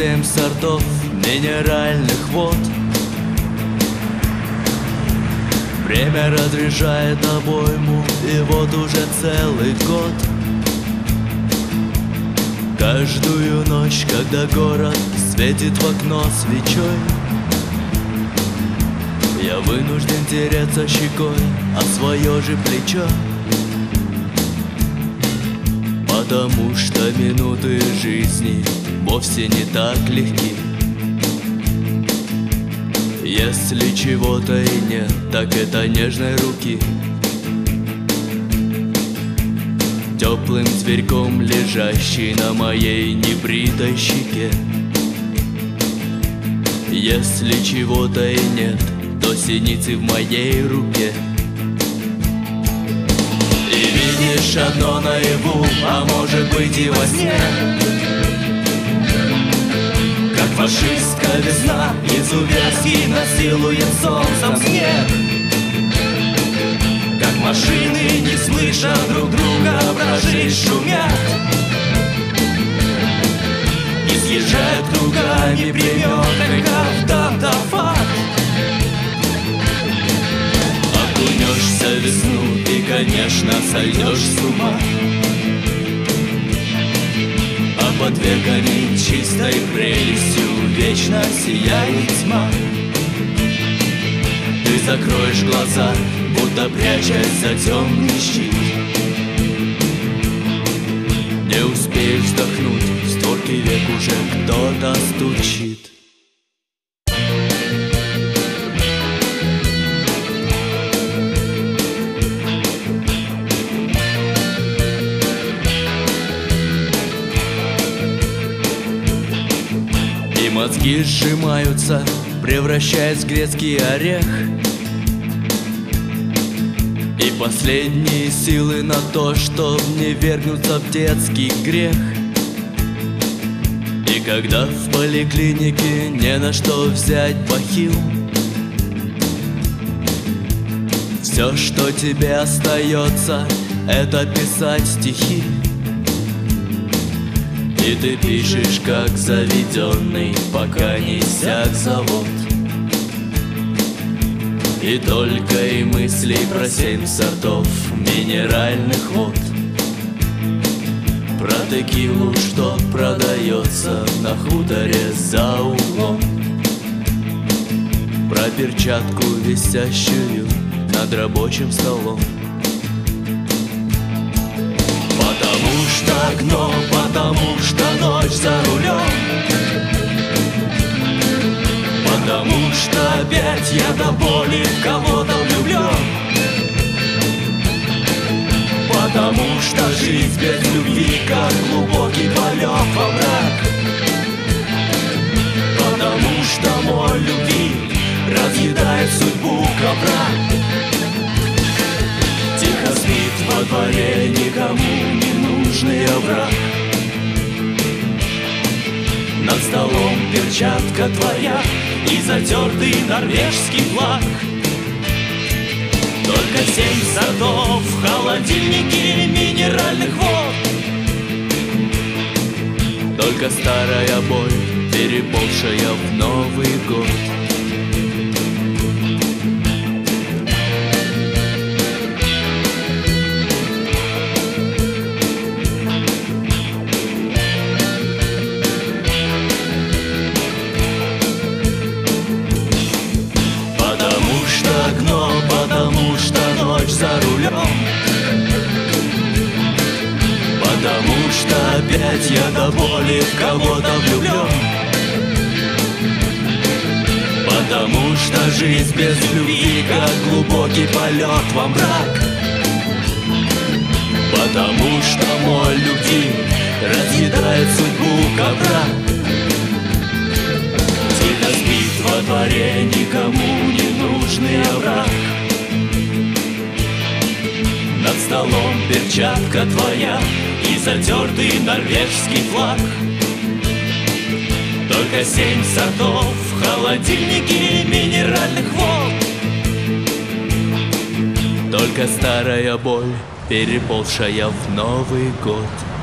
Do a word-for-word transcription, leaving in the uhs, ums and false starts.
семь сортов минеральных вод. Время разряжает обойму, и вот уже целый год. Каждую ночь, когда город светит в окно свечой, я вынужден тереться щекой о свое же плечо. Потому что минуты жизни вовсе не так легки. Если чего-то и нет, так это нежной руки, теплым зверьком, лежащей на моей небритой щеке. Если чего-то и нет, то синицы в моей руке. И видишь одно наяву, а может быть и во сне, как фашистская весна изуверски насилует солнцем снег. Как машины, не слыша друг друга, вражей шумят и съезжают кругами приметных автоматов. Окунешься в весну, ты, конечно, сойдешь с ума, а под веками чистой прелестью вечно сияет тьма. Ты закроешь глаза, будто прячась за темный щит. Не успеешь вздохнуть, в створки век уже кто-то стучит. И мозги сжимаются, превращаясь в грецкий орех. И последние силы на то, чтоб не вергнуться в детский грех. И когда в поликлинике не на что взять бахил, все, что тебе остается, это писать стихи. И ты пишешь, как заведенный, пока не иссяк завод. И только и мыслей про семь сортов минеральных вод, про текилу, что продается на хуторе за углом, про перчатку, висящую над рабочим столом. Потому что гном, потому что ночь за рулем, потому что опять я до боли в кого-то влюблен, потому что жизнь без любви, как глубокий полет во мрак, потому что мой любви разъедает судьбу ковра. Тихо спит во дворе никому не нужный овраг. Над столом перчатка твоя и затертый норвежский флаг. Только семь сортов в холодильнике минеральных вод. Только старая боль, переползшая в Новый год. Потому что ночь за рулем, потому что опять я до боли в кого-то влюблен, потому что жизнь без любви, как глубокий полет во мрак, потому что мой любви разъедает судьбу ковра. Тихо спит во дворе никому не нужный овраг. Над столом перчатка твоя и затертый норвежский флаг. Только семь сортов в холодильнике минеральных вод. Только старая боль, переползшая в Новый год.